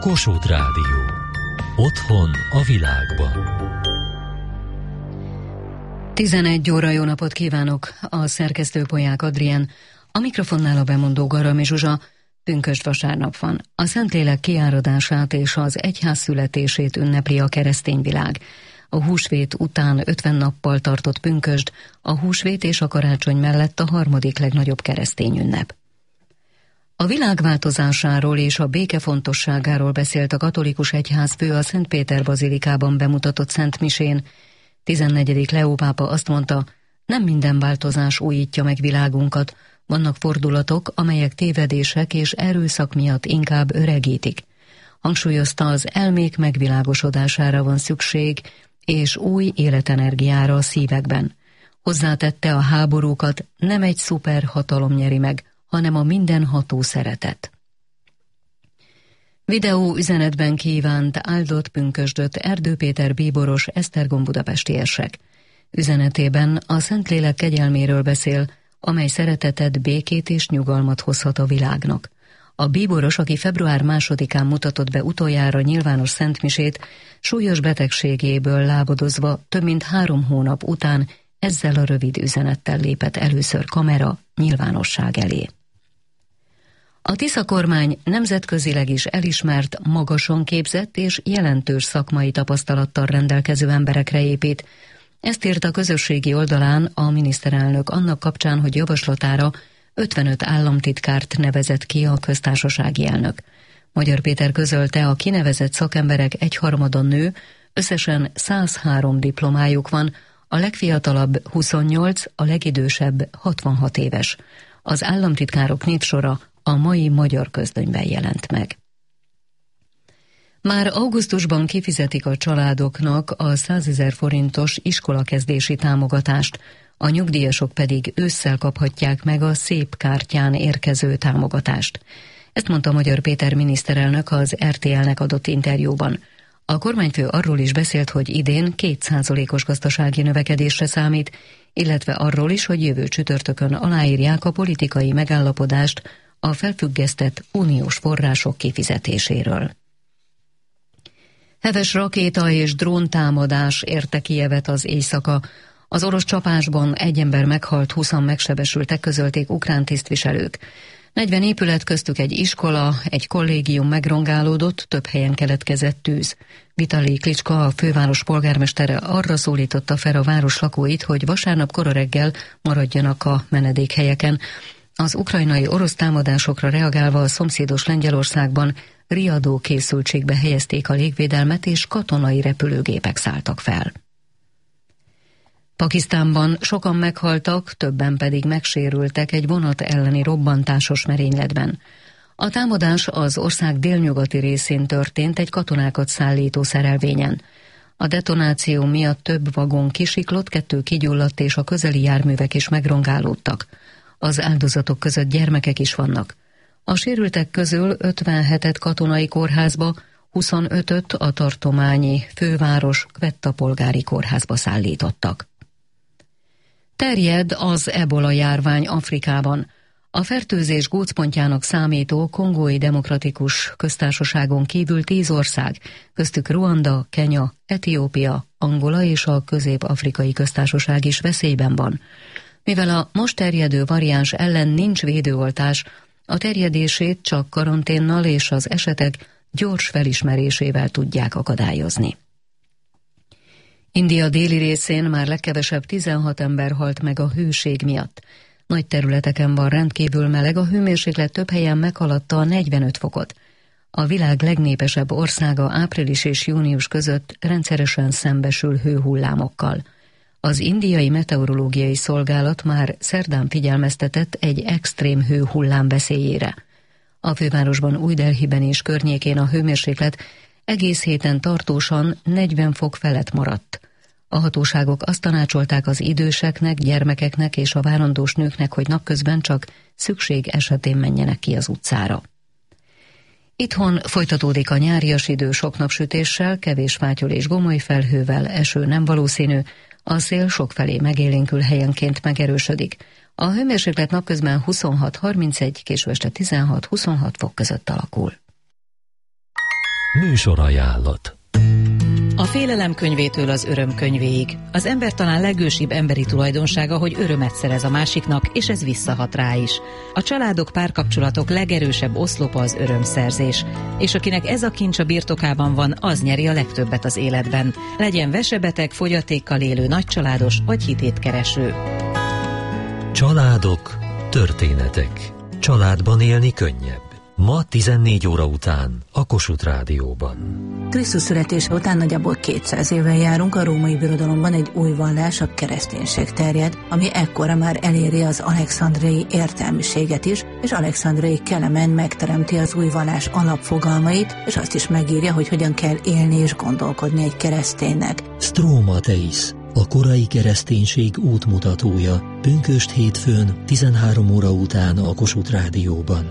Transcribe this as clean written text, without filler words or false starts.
Kossuth Rádió. Otthon a világban. 11 óra, jó napot kívánok! A szerkesztő Polyák Adrien, a mikrofonnál a bemondó Garami Zsuzsa. Pünkösd vasárnap van. A Szentlélek kiáradását és az egyház születését ünnepli a keresztény világ. A húsvét után 50 nappal tartott pünkösd, a húsvét és a karácsony mellett a harmadik legnagyobb keresztény ünnep. A világ változásáról és a béke fontosságáról beszélt a katolikus egyházfő a Szent Péter bazilikában bemutatott szentmisén. 14. Leó pápa azt mondta, nem minden változás újítja meg világunkat, vannak fordulatok, amelyek tévedések és erőszak miatt inkább öregítik. Hangsúlyozta, az elmék megvilágosodására van szükség, és új életenergiára a szívekben. Hozzátette, a háborúkat nem egy szuperhatalom nyeri meg, hanem a mindenható szeretet. Videó üzenetben kívánt áldott pünkösdöt Erdő Péter bíboros Esztergom budapestiesek. Üzenetében a Szentlélek kegyelméről beszél, amely szeretetet, békét és nyugalmat hozhat a világnak. A bíboros, aki február 2-án mutatott be utoljára nyilvános szentmisét, súlyos betegségéből lábadozva több mint 3 hónap után ezzel a rövid üzenettel lépett először kamera nyilvánosság elé. A Tisza kormány nemzetközileg is elismert, magasan képzett és jelentős szakmai tapasztalattal rendelkező emberekre épít. Ezt írt a közösségi oldalán a miniszterelnök annak kapcsán, hogy javaslatára 55 államtitkárt nevezett ki a köztársasági elnök. Magyar Péter közölte, a kinevezett szakemberek 1/3 nő, összesen 103 diplomájuk van, a legfiatalabb 28, a legidősebb 66 éves. Az államtitkárok névsora a mai Magyar Közlönyben jelent meg. Már augusztusban kifizetik a családoknak a 100 000 forintos iskolakezdési támogatást, a nyugdíjasok pedig ősszel kaphatják meg a szép kártyán érkező támogatást. Ezt mondta Magyar Péter miniszterelnök az RTL-nek adott interjúban. A kormányfő arról is beszélt, hogy idén 2%-os gazdasági növekedésre számít, illetve arról is, hogy jövő csütörtökön aláírják a politikai megállapodást a felfüggesztett uniós források kifizetéséről. Heves rakéta és dróntámadás érte Kijevet az éjszaka. Az orosz csapásban 1 ember meghalt, 20-an megsebesültek, közölték ukrán tisztviselők. 40 épület, köztük egy iskola, egy kollégium megrongálódott, több helyen keletkezett tűz. Vitali Klicska, a főváros polgármestere arra szólította fel a város lakóit, hogy vasárnap kora reggel maradjanak a menedékhelyeken. Az ukrajnai orosz támadásokra reagálva a szomszédos Lengyelországban riadó készültségbe helyezték a légvédelmet, és katonai repülőgépek szálltak fel. Pakisztánban sokan meghaltak, többen pedig megsérültek egy vonat elleni robbantásos merényletben. A támadás az ország délnyugati részén történt egy katonákat szállító szerelvényen. A detonáció miatt több vagon kisiklott, 2 kigyulladt és a közeli járművek is megrongálódtak. Az áldozatok között gyermekek is vannak. A sérültek közül 57-et katonai kórházba, 25-öt a tartományi főváros Quetta polgári kórházba szállítottak. Terjed az ebola járvány Afrikában. A fertőzés gócpontjának számító Kongói Demokratikus Köztársaságon kívül 10 ország, köztük Ruanda, Kenya, Etiópia, Angola és a Közép-Afrikai Köztársaság is veszélyben van. Mivel a most terjedő variáns ellen nincs védőoltás, a terjedését csak karanténnal és az esetek gyors felismerésével tudják akadályozni. India déli részén már legkevesebb 16 ember halt meg a hőség miatt. Nagy területeken van rendkívül meleg, a hőmérséklet több helyen meghaladta a 45 fokot. A világ legnépesebb országa április és június között rendszeresen szembesül hőhullámokkal. Az indiai meteorológiai szolgálat már szerdán figyelmeztetett egy extrém hőhullám veszélyére. A fővárosban, Új Delhiben és környékén a hőmérséklet egész héten tartósan 40 fok felett maradt. A hatóságok azt tanácsolták az időseknek, gyermekeknek és a várandós nőknek, hogy napközben csak szükség esetén menjenek ki az utcára. Itthon folytatódik a nyárias idő sok napsütéssel, kevés fátyol és gomoly felhővel, eső nem valószínű, a szél sokfelé megélénkül, helyenként megerősödik. A hőmérséklet napközben 26-31, késő este 16-26 fok között alakul. Műsorajánlat. A félelem könyvétől az öröm könyvéig. Az ember talán legősibb emberi tulajdonsága, hogy örömet szerez a másiknak, és ez visszahat rá is. A családok, párkapcsolatok legerősebb oszlopa az örömszerzés. És akinek ez a kincs a birtokában van, az nyeri a legtöbbet az életben. Legyen vesebeteg, fogyatékkal élő, nagycsaládos vagy hitétkereső. Családok, történetek. Családban élni könnyebb. Ma 14 óra után a Kossuth Rádióban. Krisztus születése után nagyjából 200 éve járunk, a római birodalomban egy új vallás, a kereszténység terjed, ami ekkora már eléri az alexandriai értelmiséget is, és Alexandriai Kelemen megteremti az új vallás alapfogalmait, és azt is megírja, hogy hogyan kell élni és gondolkodni egy kereszténynek. Stromateis, a korai kereszténység útmutatója, pünkösd hétfőn 13 óra után a Kossuth Rádióban.